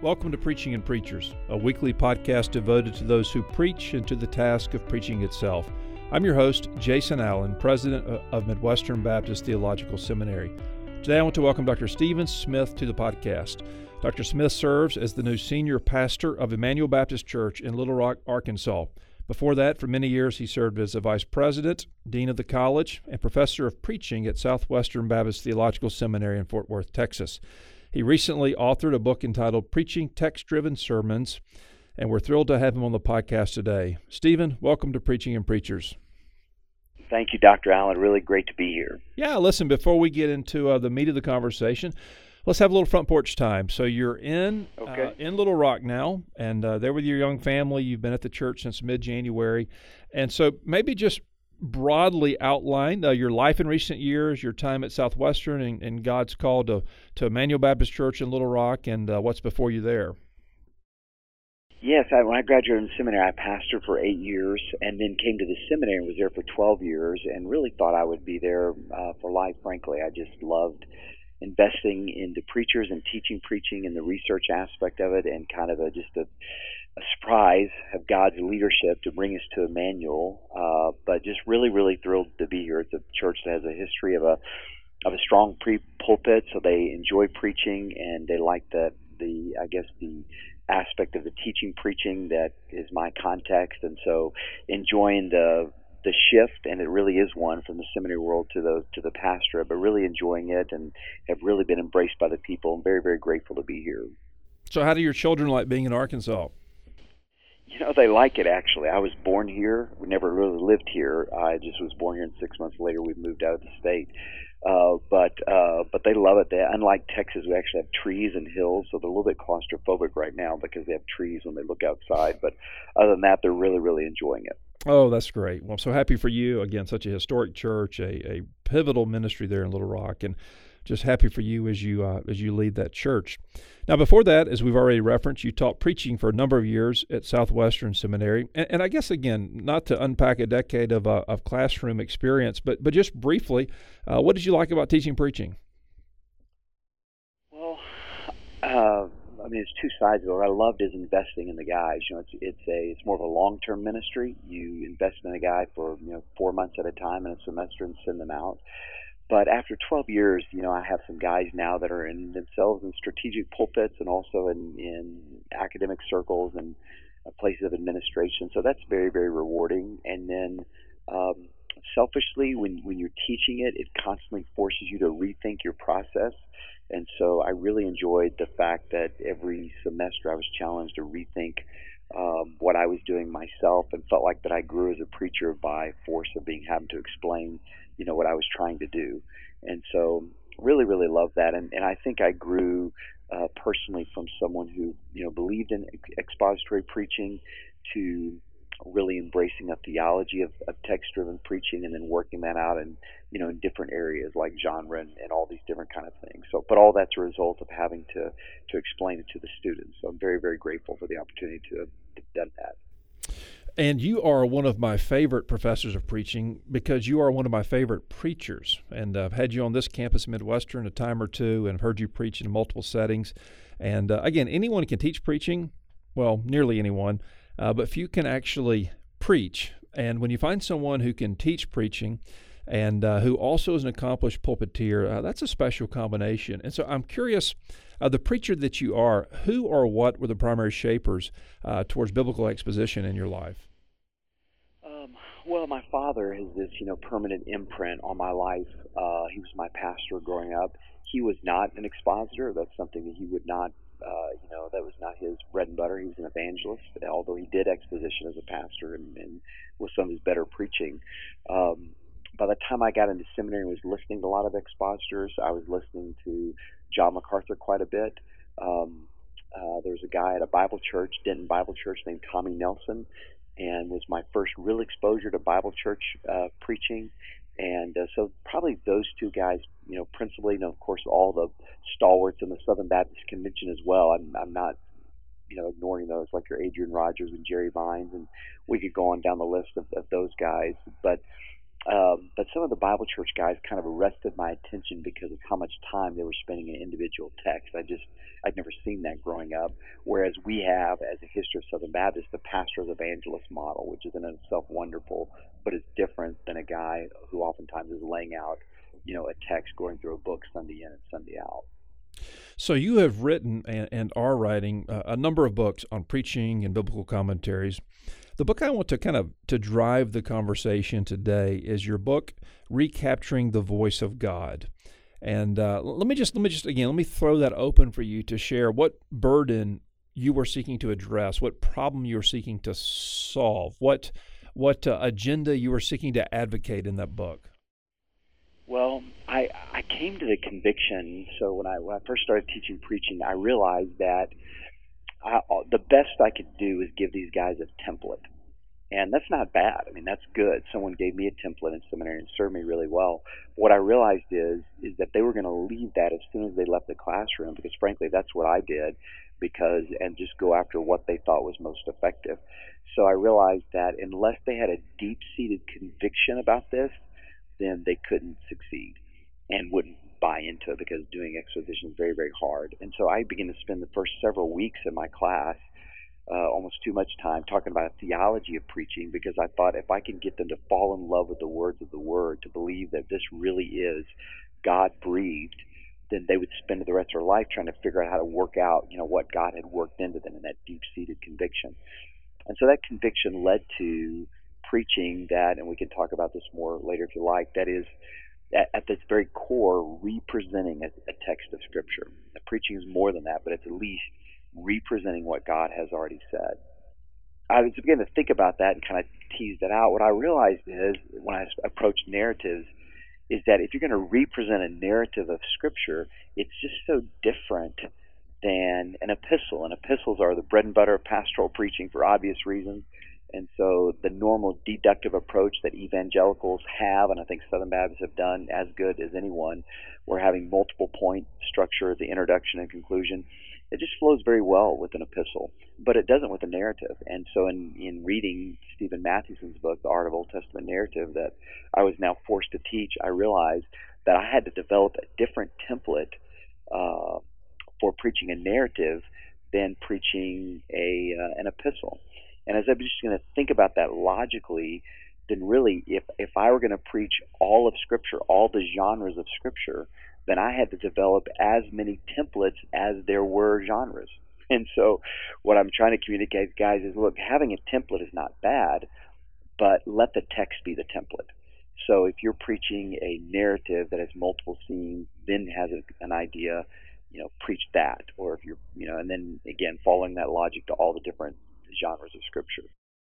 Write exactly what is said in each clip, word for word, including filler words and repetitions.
Welcome to Preaching and Preachers, a weekly podcast devoted to those who preach and to the task of preaching itself. I'm your host, Jason Allen, president of Midwestern Baptist Theological Seminary. Today I want to welcome Doctor Stephen Smith to the podcast. Doctor Smith serves as the new senior pastor of Emmanuel Baptist Church in Little Rock, Arkansas. Before that, for many years, he served as a vice president, dean of the college, and professor of preaching at Southwestern Baptist Theological Seminary in Fort Worth, Texas. He recently authored a book entitled Preaching Text-Driven Sermons, and we're thrilled to have him on the podcast today. Stephen, welcome to Preaching and Preachers. Thank you, Doctor Allen. Really great to be here. Yeah, listen, before we get into uh, the meat of the conversation, let's have a little front porch time. So you're in okay. uh, in Little Rock now, and uh, there with your young family. You've been at the church since mid-January. And so maybe just broadly outline uh, your life in recent years, your time at Southwestern, and, and God's call to, to Emmanuel Baptist Church in Little Rock, and uh, what's before you there. Yes, I, when I graduated from seminary, I pastored for eight years and then came to the seminary and was there for twelve years and really thought I would be there uh, for life, frankly. I just loved investing into preachers and teaching preaching and the research aspect of it, and kind of a, just a, a surprise of God's leadership to bring us to Emmanuel. Uh, but just really, really thrilled to be here. It's a church that has a history of a of a strong pre-pulpit, so they enjoy preaching and they like the the I guess the aspect of the teaching preaching that is my context, and so enjoying the the shift, and it really is one from the seminary world to the to the pastorate, but really enjoying it and have really been embraced by the people. I'm very, very grateful to be here. So how do your children like being in Arkansas? You know, they like it, actually. I was born here. We never really lived here. I just was born here, and six months later we moved out of the state. Uh, but uh, but they love it. They, unlike Texas, we actually have trees and hills, so they're a little bit claustrophobic right now because they have trees when they look outside. But other than that, they're really, really enjoying it. Oh, that's great. Well, I'm so happy for you. Again, such a historic church, a, a pivotal ministry there in Little Rock, and just happy for you as you uh, as you lead that church. Now, before that, as we've already referenced, you taught preaching for a number of years at Southwestern Seminary. And, and I guess, again, not to unpack a decade of uh, of classroom experience, but but just briefly, uh, what did you like about teaching preaching? Well, uh, I mean, it's two sides of it. What I loved is investing in the guys. You know, it's it's a it's more of a long-term ministry. You invest in a guy for you know four months at a time in a semester and send them out. But after twelve years, you know, I have some guys now that are in themselves in strategic pulpits and also in, in academic circles and places of administration. So that's very, very rewarding. And then um, selfishly, when, when you're teaching it, it constantly forces you to rethink your process. And so I really enjoyed the fact that every semester I was challenged to rethink um, what I was doing myself, and felt like that I grew as a preacher by force of being having to explain you know, what I was trying to do. And so really, really loved that. And, and I think I grew uh, personally from someone who, you know, believed in expository preaching to really embracing a theology of, of text-driven preaching, and then working that out in, you know, in different areas like genre and, and all these different kind of things. So, but all that's a result of having to, to explain it to the students. So I'm very, very grateful for the opportunity to have done that. And you are one of my favorite professors of preaching because you are one of my favorite preachers. And uh, I've had you on this campus, Midwestern, a time or two, and heard you preach in multiple settings. And uh, again, anyone can teach preaching, well, nearly anyone, uh, but few can actually preach. And when you find someone who can teach preaching and uh, who also is an accomplished pulpiteer, uh, that's a special combination. And so I'm curious, uh, the preacher that you are, who or what were the primary shapers uh, towards biblical exposition in your life? Um, well, my father has this, you know, permanent imprint on my life. Uh, he was my pastor growing up. He was not an expositor. That's something that he would not, uh, you know, that was not his bread and butter. He was an evangelist, although he did exposition as a pastor and, and with some of his better preaching. Um, by the time I got into seminary and was listening to a lot of expositors, I was listening to John MacArthur quite a bit. Um, uh, there was a guy at a Bible church, Denton Bible Church, named Tommy Nelson, and was my first real exposure to Bible church uh, preaching. And uh, so probably those two guys, you know, principally, you know, of course, all the stalwarts in the Southern Baptist Convention as well. I'm, I'm not, you know, ignoring those, like your Adrian Rogers and Jerry Vines, and we could go on down the list of, of those guys. But Um, but some of the Bible church guys kind of arrested my attention because of how much time they were spending in individual texts. I just, I'd never seen that growing up. Whereas we have, as a history of Southern Baptist, the pastor as evangelist model, which is in itself wonderful, but is different than a guy who oftentimes is laying out, you know, a text going through a book Sunday in and Sunday out. So you have written and, and are writing uh, a number of books on preaching and biblical commentaries. The book I want to kind of to drive the conversation today is your book, Recapturing the Voice of God. And uh, let me just let me just again let me throw that open for you to share what burden you were seeking to address, what problem you were seeking to solve, what what uh, agenda you were seeking to advocate in that book. Well, I I came to the conviction. So when I when I first started teaching preaching, I realized that I, the best I could do is give these guys a template, and that's not bad. I mean, that's good. Someone gave me a template in seminary and served me really well. What I realized is is that they were going to leave that as soon as they left the classroom, because frankly, that's what I did, because and just go after what they thought was most effective. So I realized that unless they had a deep-seated conviction about this, then they couldn't succeed and wouldn't buy into it, because doing exposition is very, very hard. And so I began to spend the first several weeks in my class, uh, almost too much time, talking about a theology of preaching, because I thought if I can get them to fall in love with the words of the Word, to believe that this really is God-breathed, then they would spend the rest of their life trying to figure out how to work out, you know, what God had worked into them in that deep-seated conviction. And so that conviction led to preaching that, and we can talk about this more later if you like, that is at, at its very core representing a, a text of Scripture. The preaching is more than that, but it's at least representing what God has already said. I was beginning to think about that and kind of tease that out. What I realized is, when I approached narratives, is that if you're going to represent a narrative of Scripture, it's just so different than an epistle. And epistles are the bread and butter of pastoral preaching for obvious reasons. And so the normal deductive approach that evangelicals have, and I think Southern Baptists have done as good as anyone, we're having multiple point structure, the introduction and conclusion. It just flows very well with an epistle, but it doesn't with a narrative. And so in, in reading Stephen Matheson's book, The Art of Old Testament Narrative, that I was now forced to teach, I realized that I had to develop a different template uh, for preaching a narrative than preaching a uh, an epistle. And as I'm just going to think about that logically, then really, if, if I were going to preach all of Scripture, all the genres of Scripture, then I had to develop as many templates as there were genres. And so what I'm trying to communicate, guys, is look, having a template is not bad, but let the text be the template. So if you're preaching a narrative that has multiple scenes, then has a, an idea, you know, preach that. Or if you're, you know, and then again, following that logic to all the different genres of Scripture.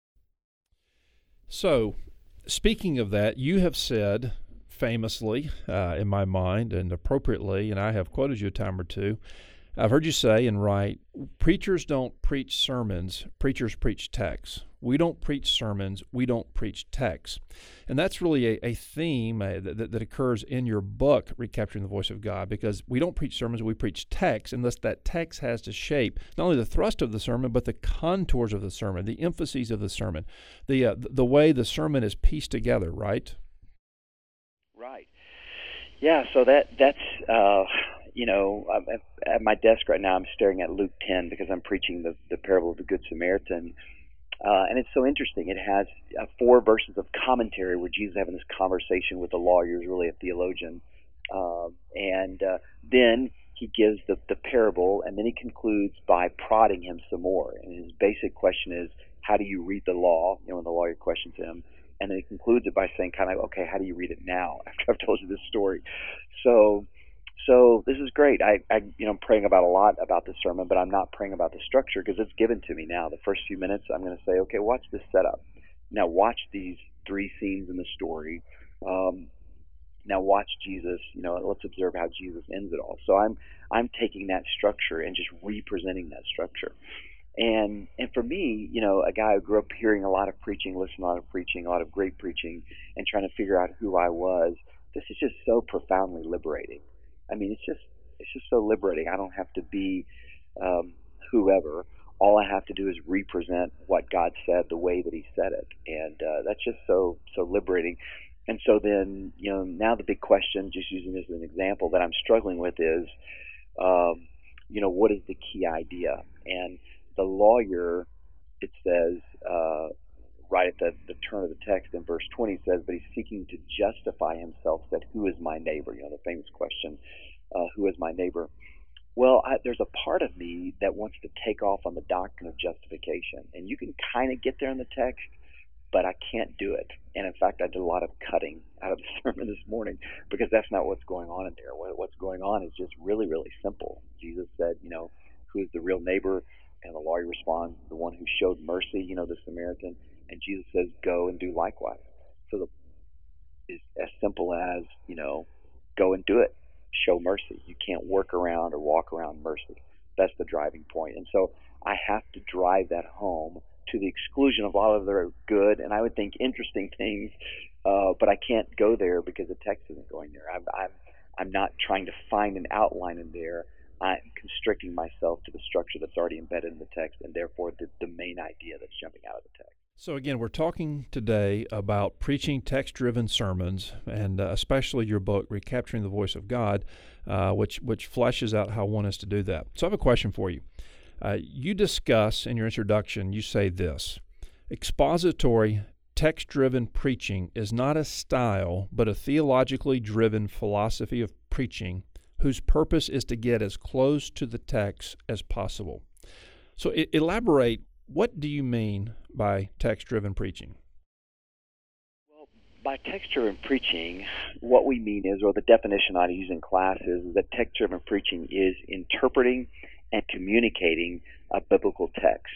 So, speaking of that, you have said famously, uh, in my mind, and appropriately, and I have quoted you a time or two, I've heard you say and write, preachers don't preach sermons, preachers preach texts. We don't preach sermons, we don't preach texts. And that's really a, a theme uh, that, that occurs in your book, Recapturing the Voice of God, because we don't preach sermons, we preach texts, and thus that text has to shape not only the thrust of the sermon, but the contours of the sermon, the emphases of the sermon, the uh, the way the sermon is pieced together, right? Right. Yeah, so that that's... Uh... You know, I'm at my desk right now, I'm staring at Luke ten because I'm preaching the, the parable of the Good Samaritan. Uh, and it's so interesting. It has uh, four verses of commentary where Jesus is having this conversation with the lawyer, who's really a theologian. Uh, and uh, then he gives the, the parable, and then he concludes by prodding him some more. And his basic question is, how do you read the law? You know, when the lawyer questions him. And then he concludes it by saying kind of, okay, how do you read it now after I've told you this story? So... So this is great. I, I, you know, I'm praying about a lot about this sermon, but I'm not praying about the structure because it's given to me now. The first few minutes, I'm going to say, okay, watch this setup. Now watch these three scenes in the story. Um, now watch Jesus. You know, let's observe how Jesus ends it all. So I'm, I'm taking that structure and just representing that structure. And and for me, you know, a guy who grew up hearing a lot of preaching, listening to a lot of preaching, a lot of great preaching, and trying to figure out who I was, this is just so profoundly liberating. I mean, it's just it's just so liberating. I don't have to be um, whoever. All I have to do is represent what God said the way that He said it, and uh, that's just so so liberating. And so then, you know, now the big question, just using this as an example, that I'm struggling with is, um, you know, what is the key idea? And the lawyer, it says, uh, right at the, the turn of the text in verse twenty says, but he's seeking to justify himself, said, who is my neighbor? You know, the famous question, uh, who is my neighbor? Well, I, there's a part of me that wants to take off on the doctrine of justification. And you can kind of get there in the text, but I can't do it. And in fact, I did a lot of cutting out of the sermon this morning because that's not what's going on in there. What, what's going on is just really, really simple. Jesus said, you know, who is the real neighbor? And the lawyer responds, the one who showed mercy, you know, the Samaritan. And Jesus says, go and do likewise. So the, it's as simple as, you know, go and do it. Show mercy. You can't work around or walk around mercy. That's the driving point. And so I have to drive that home to the exclusion of all other good and I would think interesting things, uh, but I can't go there because the text isn't going there. I'm, I'm I'm not trying to find an outline in there. I'm constricting myself to the structure that's already embedded in the text, and therefore the, the main idea that's jumping out of the text. So again, we're talking today about preaching text-driven sermons, and uh, especially your book, Recapturing the Voice of God, uh, which which fleshes out how one is to do that. So I have a question for you. Uh, you discuss in your introduction, you say this: expository, text-driven preaching is not a style, but a theologically driven philosophy of preaching whose purpose is to get as close to the text as possible. So I- elaborate, what do you mean by text-driven preaching? Well, by text-driven preaching, what we mean is, or the definition I use in class is, is that text-driven preaching is interpreting and communicating a biblical text.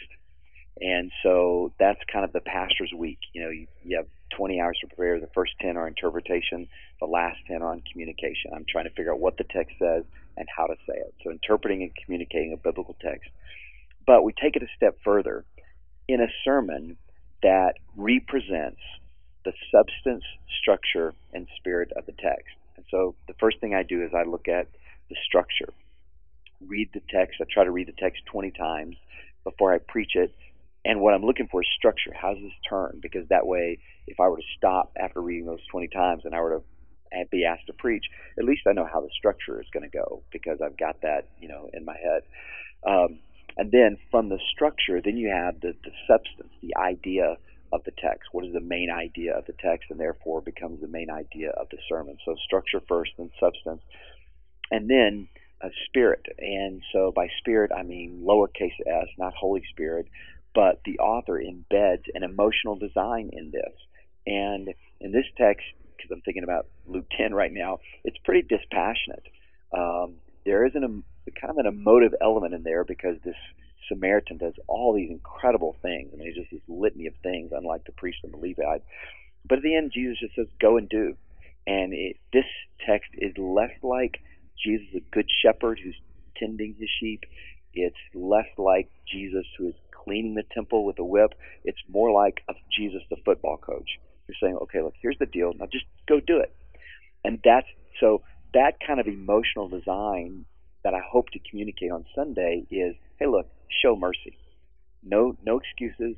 And so that's kind of the pastor's week. You know, you, you have twenty hours to prepare. The first ten are interpretation. The last ten are on communication. I'm trying to figure out what the text says and how to say it. So interpreting and communicating a biblical text. But we take it a step further. In a sermon that represents the substance, structure, and spirit of the text. And so the first thing I do is I look at the structure. Read the text. I try to read the text twenty times before I preach it. And what I'm looking for is structure. How does this turn? Because that way, if I were to stop after reading those twenty times and I were to be asked to preach, at least I know how the structure is going to go because I've got that, you know, in my head. Um, and then from the structure, then you have the, the substance, the idea of the text. What is the main idea of the text, and therefore becomes the main idea of the sermon. So structure first, then substance, and then a spirit. And so by spirit, I mean lowercase s, not Holy Spirit, but the author embeds an emotional design in this. And in this text, because I'm thinking about Luke ten right now, it's pretty dispassionate. Um, there is an, a kind of an emotive element in there because this Samaritan does all these incredible things. I mean, it's just this litany of things, unlike the priest and the Levite. But at the end, Jesus just says, go and do. And it, this text is less like Jesus, a good shepherd who's tending his sheep. It's less like Jesus who is cleaning the temple with a whip. It's more like a Jesus, the football coach, who's saying, okay, look, here's the deal. Now just go do it. And that's so that kind of emotional design that I hope to communicate on Sunday is, hey, look, show mercy. No, no excuses.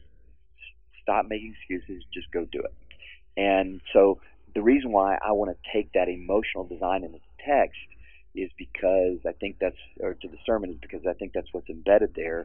Stop making excuses. Just go do it. And so the reason why I want to take that emotional design in the text is because I think that's, or to the sermon is because I think that's what's embedded there.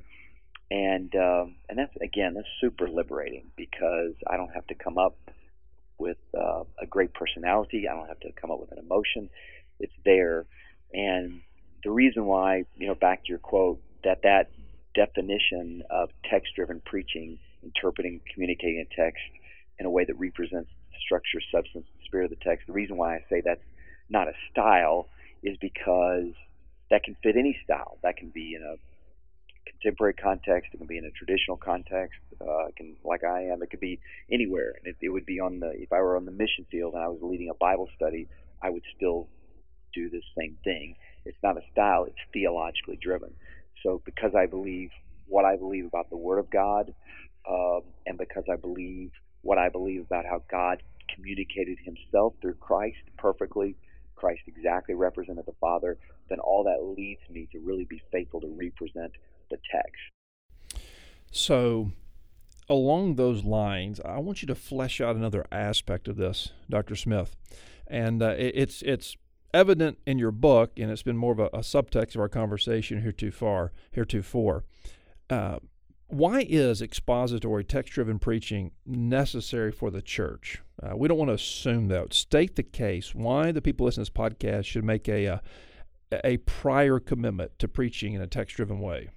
And um, and that's, again, that's super liberating because I don't have to come up with uh, a great personality. I don't have to come up with an emotion. It's there. And the reason why, you know, back to your quote, that that definition of text-driven preaching, interpreting, communicating a text in a way that represents structure, substance, spirit of the text, the reason why I say that's not a style is because that can fit any style. That can be in a contemporary context. It can be in a traditional context. Uh, it can, like I am, it could be anywhere. And it, it would be on the, if I were on the mission field and I was leading a Bible study, I would still do the same thing. It's not a style, it's theologically driven. So because I believe what I believe about the Word of God, um, and because I believe what I believe about how God communicated himself through Christ perfectly, Christ exactly represented the Father, then all that leads me to really be faithful to represent the text. So along those lines, I want you to flesh out another aspect of this, Doctor Smith. And uh, it, it's it's evident in your book, and it's been more of a, a subtext of our conversation heretofore. heretofore. Uh, why is expository, text-driven preaching necessary for the church? Uh, we don't want to assume that. State the case. Why the people listening to this podcast should make a, a, a prior commitment to preaching in a text-driven way.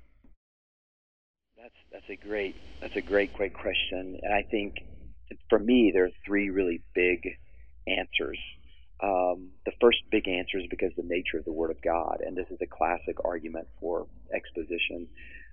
That's that's a great that's a great great question, and I think for me there are three really big answers. Um, the first big answer is because of the nature of the Word of God, and this is a classic argument for exposition.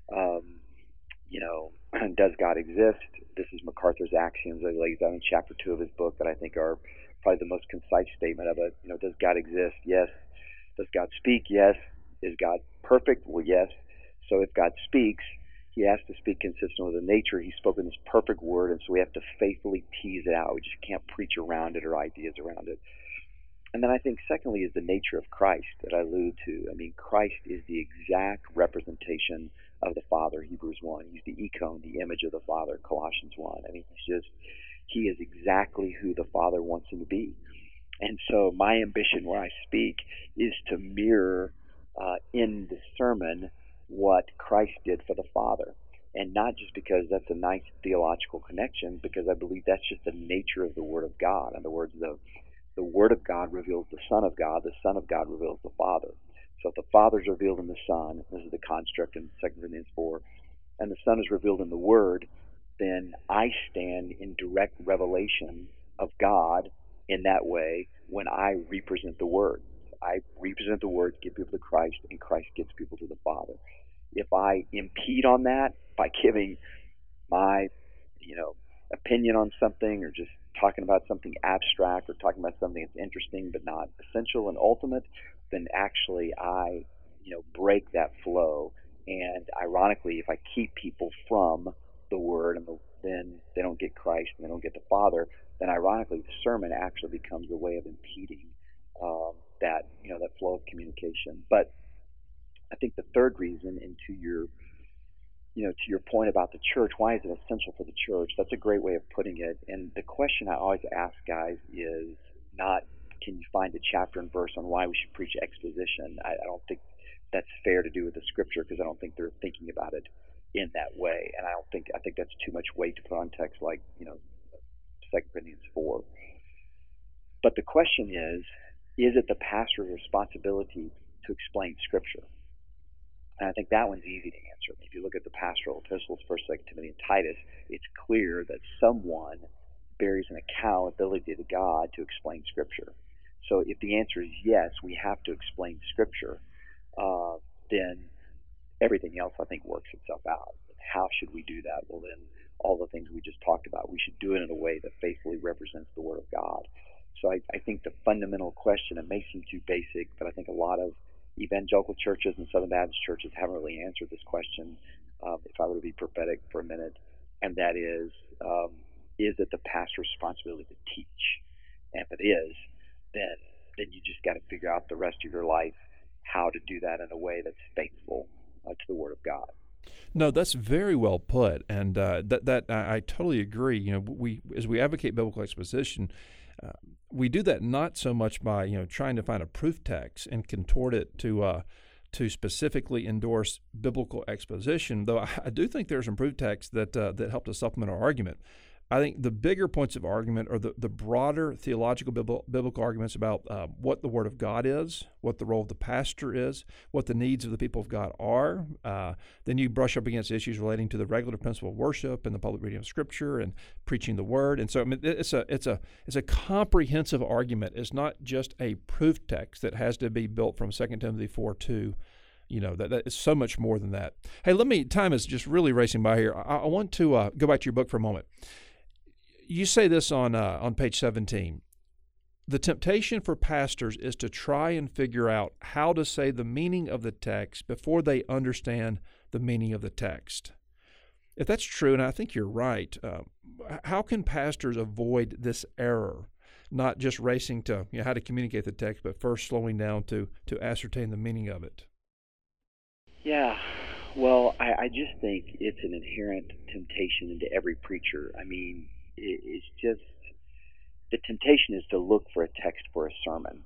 Um, you know, does God exist? This is MacArthur's axioms that he lays out in chapter two of his book that I think are probably the most concise statement of it. You know, does God exist? Yes. Does God speak? Yes. Is God perfect? Well, yes. So if God speaks, he has to speak consistent with the nature. He's spoken this perfect word, and so we have to faithfully tease it out. We just can't preach around it or ideas around it. And then I think secondly is the nature of Christ that I allude to. I mean, Christ is the exact representation of the Father, Hebrews one. He's the icon, the image of the Father, Colossians one. I mean, he's just, he is exactly who the Father wants him to be. And so my ambition where I speak is to mirror uh, in the sermon what Christ did for the Father. And not just because that's a nice theological connection, because I believe that's just the nature of the Word of God. In other words, the the Word of God reveals the Son of God, the Son of God reveals the Father. So if the Father is revealed in the Son, this is the construct in Second Corinthians four, and the Son is revealed in the Word, then I stand in direct revelation of God in that way when I represent the Word. I represent the Word, give people to Christ, and Christ gets people to the Father. If I impede on that by giving my, you know, opinion on something, or just talking about something abstract, or talking about something that's interesting but not essential and ultimate, then actually I, you know, break that flow. And ironically, if I keep people from the Word, and the, then they don't get Christ and they don't get the Father, then ironically the sermon actually becomes a way of impeding um, that, you know, that flow of communication. But I think the third reason, and to your, you know, to your point about the church, why is it essential for the church? That's a great way of putting it. And the question I always ask guys is not, can you find a chapter and verse on why we should preach exposition? I, I don't think that's fair to do with the Scripture, because I don't think they're thinking about it in that way. And I don't think I think that's too much weight to put on text like, you know, Second Corinthians four. But the question is, is it the pastor's responsibility to explain Scripture? And I think that one's easy to answer. If you look at the pastoral epistles, First, Second Timothy, and Titus, it's clear that someone bears an accountability to God to explain Scripture. So if the answer is yes, we have to explain Scripture, uh, then everything else, I think, works itself out. How should we do that? Well, then all the things we just talked about, we should do it in a way that faithfully represents the Word of God. So I, I think the fundamental question, it may seem too basic, but I think a lot of evangelical churches and Southern Baptist churches haven't really answered this question, um, if I were to be prophetic for a minute, and that is, um, is it the pastor's responsibility to teach? And if it is, then then you just got to figure out the rest of your life how to do that in a way that's faithful uh, to the Word of God. No, that's very well put, and uh, that that I, I totally agree. You know, we as we advocate biblical exposition, uh, we do that not so much by you know trying to find a proof text and contort it to uh, to specifically endorse biblical exposition. Though I, I do think there are some proof texts that uh, that help to supplement our argument. I think the bigger points of argument are the, the broader theological biblical, biblical arguments about uh, what the Word of God is, what the role of the pastor is, what the needs of the people of God are. Uh, then you brush up against issues relating to the regular principle of worship and the public reading of Scripture and preaching the Word. And so I mean, it's a it's a it's a comprehensive argument. It's not just a proof text that has to be built from Second Timothy four two. You know, that, that is so much more than that. Hey, let me. Time is just really racing by here. I, I want to uh, go back to your book for a moment. You say this on uh, on page seventeen. The temptation for pastors is to try and figure out how to say the meaning of the text before they understand the meaning of the text. If that's true, and I think you're right, uh, how can pastors avoid this error, not just racing to you know, how to communicate the text, but first slowing down to to ascertain the meaning of it? Yeah. Well, I, I just think it's an inherent temptation into every preacher. I mean, it, it's just the temptation is to look for a text for a sermon.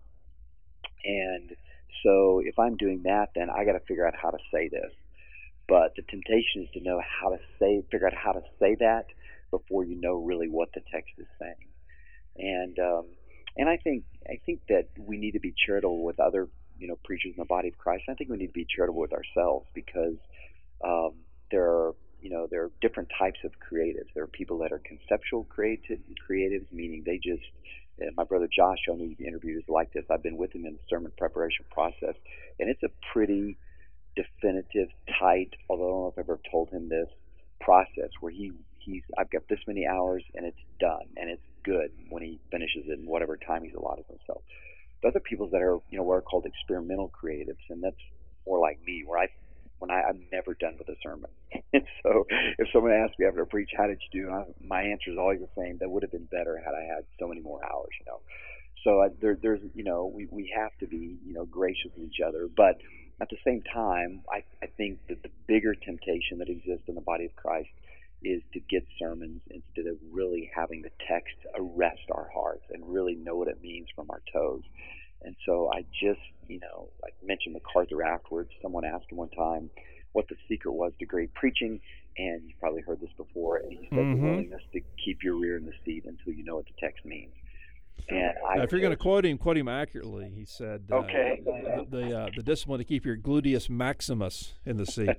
And so if I'm doing that, then I got to figure out how to say this. But the temptation is to know how to say, figure out how to say that before you know really what the text is saying. And um, and I think I think that we need to be charitable with other you know preachers in the body of Christ. I think we need to be charitable with ourselves because um, there are you know there are different types of creatives. There are people that are conceptual creative creatives, meaning they just. Uh, my brother Josh, who you've interviewed, is like this. I've been with him in the sermon preparation process, and it's a pretty definitive, tight. Although I don't know if I've ever told him this process where he he's I've got this many hours and it's done and it's good when he finishes it in whatever time he's allotted himself. The other people that are you know what are called experimental creatives, and that's more like me, where I when I, I'm never done with a sermon. And so if someone asks me after I preach, how did you do? I, my answer is always the same. That would have been better had I had so many more hours, you know. So I, there, there's, you know, we, we have to be, you know, gracious with each other. But at the same time, I, I think that the bigger temptation that exists in the body of Christ is to get sermons instead of really having the text arrest our hearts and really know what it means from our toes. And so I just, you know, I mentioned MacArthur afterwards. Someone asked him one time what the secret was to great preaching, and you've probably heard this before, and he said mm-hmm. the willingness to keep your rear in the seat until you know what the text means. And I now, if you're going to quote him, quote him accurately. He said, uh, okay. the the, uh, the discipline to keep your gluteus maximus in the seat.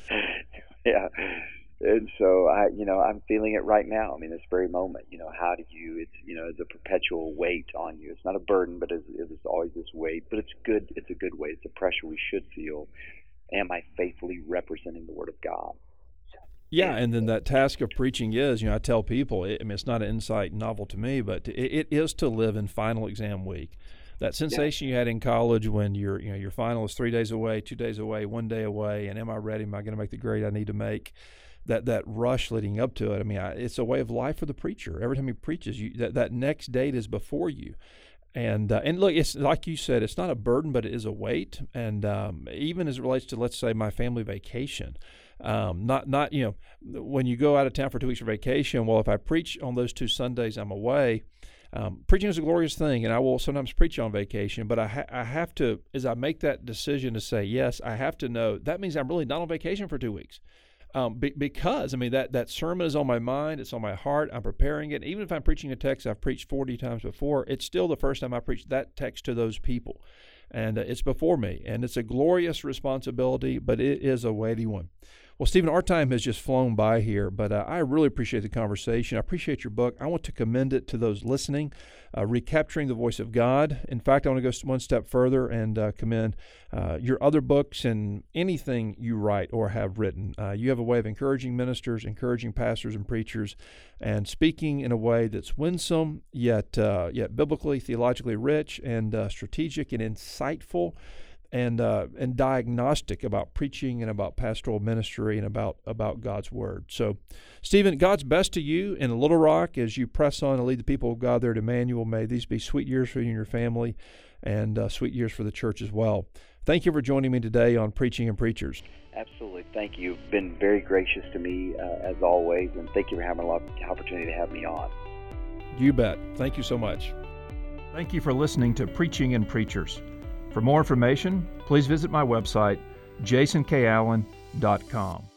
Yeah. And so I, you know, I'm feeling it right now. I mean, this very moment. You know, how do you? It's, you know, it's a perpetual weight on you. It's not a burden, but it's, it's always this weight. But it's good. It's a good weight. It's a pressure we should feel. Am I faithfully representing the Word of God? Yeah, and then that task of preaching is, you know, I tell people, it, I mean, it's not an insight novel to me, but it, it is to live in final exam week. That sensation yeah. you had in college when your, you know, your final is three days away, two days away, one day away, and am I ready? Am I going to make the grade I need to make? That that rush leading up to it. I mean, I, it's a way of life for the preacher. Every time he preaches, you that, that next date is before you. And uh, and look, it's like you said, it's not a burden, but it is a weight. And um, even as it relates to, let's say, my family vacation, um, not not you know, when you go out of town for two weeks for vacation. Well, if I preach on those two Sundays, I'm away. Um, preaching is a glorious thing, and I will sometimes preach on vacation. But I ha- I have to, as I make that decision to say yes, I have to know that means I'm really not on vacation for two weeks. Um, be, because, I mean, that, that sermon is on my mind, it's on my heart, I'm preparing it. Even if I'm preaching a text I've preached forty times before, it's still the first time I preach that text to those people. And uh, it's before me. And it's a glorious responsibility, but it is a weighty one. Well, Stephen, our time has just flown by here, but uh, I really appreciate the conversation. I appreciate your book. I want to commend it to those listening, uh, Recapturing the Voice of God. In fact, I want to go one step further and uh, commend uh, your other books and anything you write or have written. Uh, you have a way of encouraging ministers, encouraging pastors and preachers, and speaking in a way that's winsome, yet uh, yet biblically, theologically rich, and uh, strategic and insightful. And uh, and diagnostic about preaching and about pastoral ministry and about, about God's Word. So, Stephen, God's best to you in Little Rock as you press on to lead the people of God there at Emmanuel. May these be sweet years for you and your family and uh, sweet years for the church as well. Thank you for joining me today on Preaching and Preachers. Absolutely. Thank you. You've been very gracious to me, uh, as always, and thank you for having a lot of opportunity to have me on. You bet. Thank you so much. Thank you for listening to Preaching and Preachers. For more information, please visit my website, jason k allen dot com.